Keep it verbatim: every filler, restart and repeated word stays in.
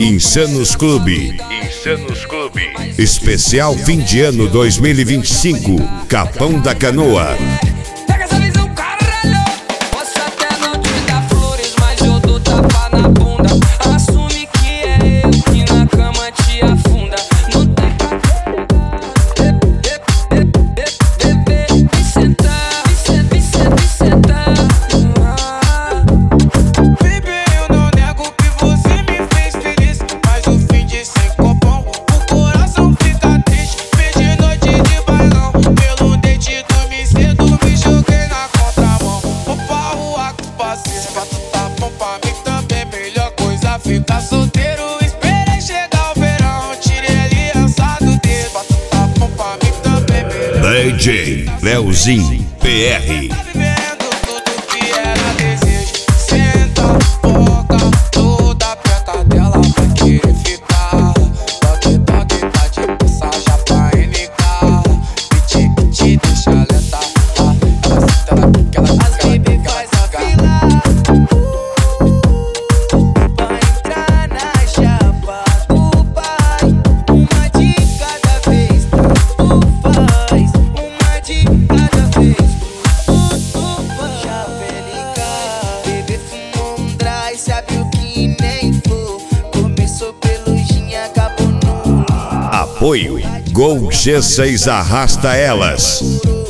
Insanos Clube. Insanos Clube. Especial fim de ano dois mil e vinte e cinco. Capão da Canoa. Pega essa visão, caralho. Posso até não te dar flores, mas eu dou tapa na bunda. Assume que é eu que na cama te afunda. Não tem pra me sentar, me sentar, me sentar, me sentar. Baby, eu não nego que você me fez feliz, mas o fim de cinco bom, o coração fica triste. Fez de noite de bailão, pelo dente dormi cedo, me joguei na contramão. Vou pra rua com os parceiros, pra tu tá bom pra mim também. Melhor coisa ficar solteiro, esperei chegar o verão, tirei aliança do dedo. Pra tu tá bom pra mim também. D J Leozinho P R. Tá vivendo tudo que era desejo. Senta, boca, toda perto dela vai querer ficar. Toque, toque, tá de passagem pra N K. Piti, piti, deixa lenta. Ela senta, ela quica, ela quica, ela quica, ela quica. Vai entrar na chapa do pai. Uma de cada vez, tu faz. Uma de cada vez, tu faz. Chapelica, bebê fumou um dry, sabe o que nem for. Começou pelujinha, acabou no Apoio Gol G seis Arrasta Elas.